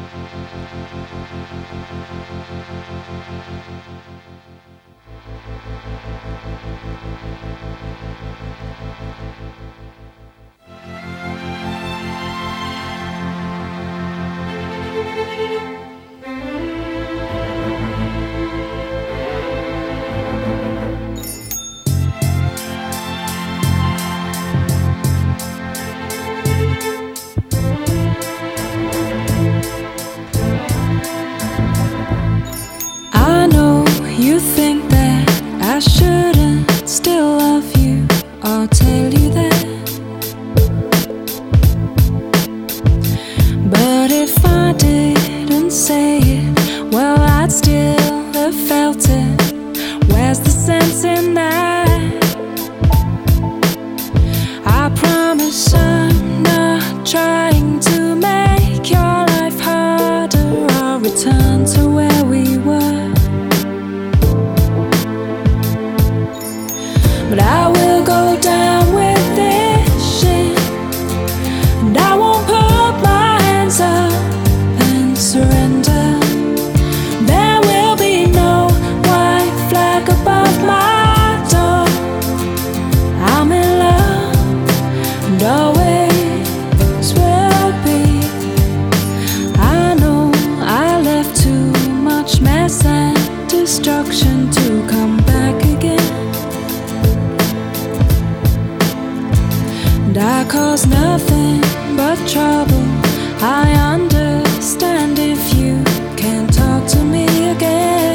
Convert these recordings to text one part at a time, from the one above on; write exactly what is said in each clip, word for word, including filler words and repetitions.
I know you think that I shouldn't still love you or tell you that, but if I didn't say it, well, I'd still have felt it. Where's the sense in that? I promise I'm not trying to make your life harder or return to where we were. But I will go down with this shit, and I won't put my hands up and surrender. There will be no white flag above my door. I'm in love and always will be. I know I left too much mess and destruction to come back again. And I cause nothing but trouble. I understand if you can't talk to me again.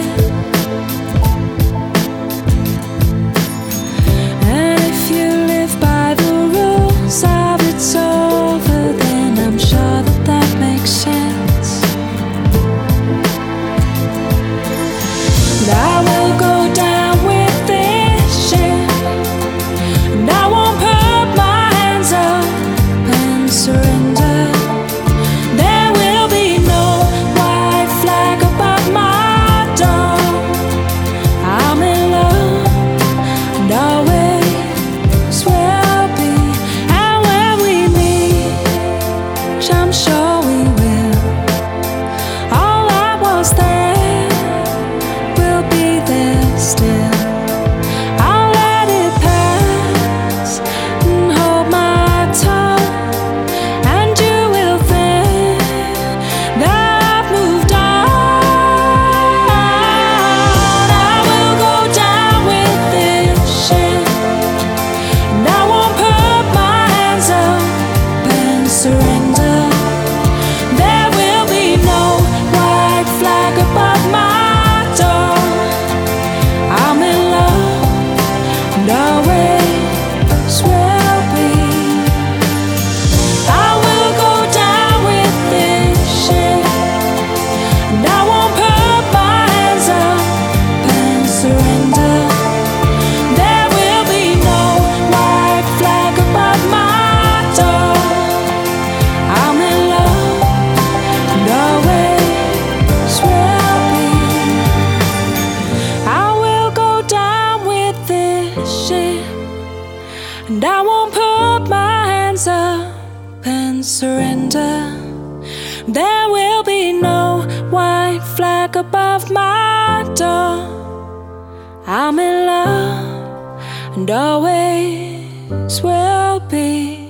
And if you live by the rules of it's over, then I'm sure that that makes sense. And I will go down with this shit, and I won't put my hands up and surrender. There will be no white flag above my door. I'm in love and always will be. And when we meet, which I'm sure we will, all that was there will be there still. I'll let it pass and hold my tongue, and you will think that I've moved on. I will go down with this shit, and I won't put my hands up and surrender. There will be no white flag above my door. I'm in love and always will be. I will go down with this shit, and I won't put my hands up and surrender. There will be no white flag above my door. I'm in love and always will be. I will go down with this shit, and I won't put my hands up and surrender. There will be no white flag above my door. I'm in love and always will be.